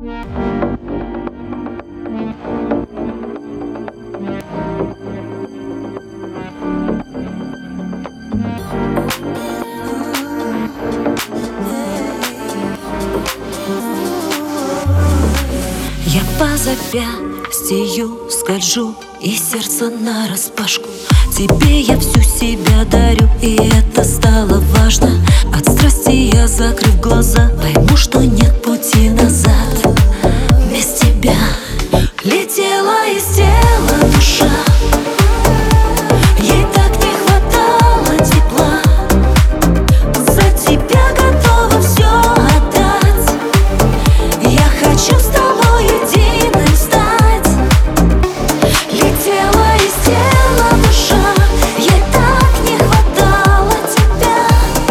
Я по запястью скольжу, и сердце нараспашку. Тебе я всю себя дарю, и это стало важно. От страсти я, закрыв глаза, пойму, что нет пути назад. Без тебя летела из тела душа. Ей так не хватало тепла. За тебя готова все отдать. Я хочу с тобой единой стать. Летела из тела душа. Ей так не хватало тебя.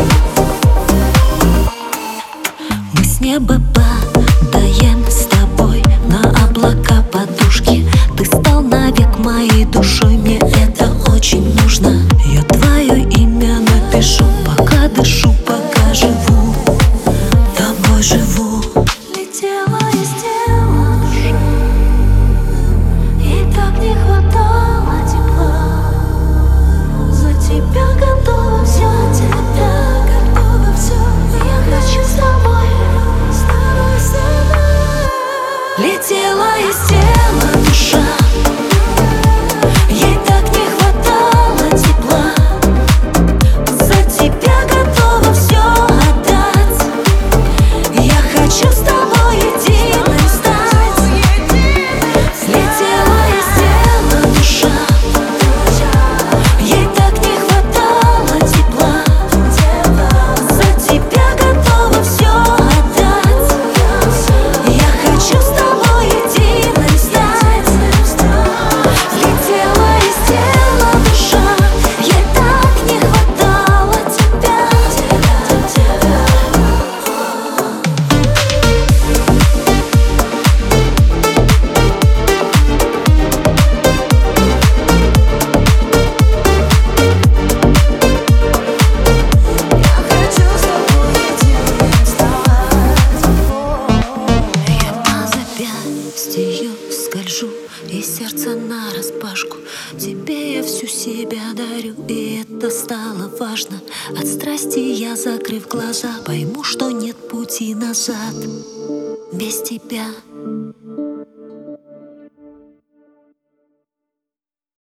Мы с неба падаем с тобой на облака подушки. Ты стал навек моей душой, мне это очень нужно. Я твое имя напишу, пока дышу, пока живу, тобой живу. Летела из тела душа. Ей так не хватало тепла. За тебя готова все, тебя готова все. Я хочу с тобой всегда. Летела из тела душа. Ей так не хватало тепла. За тебя готова все отдать. Я хочу с тобой единой стать. Летела из тела душа. Ей так не хватало тепла. За тебя готова все отдать. Я хочу с тобой единой стать. Летела из тела душа. Ей так не хватало тебя. Я хочу с тобой единой стать. Я по запястью скольжу, и сердце нараспашку. Тебе я всю себя дарю, и это стало важно. От страсти я, закрыв глаза, пойму, что нет пути назад. Без тебя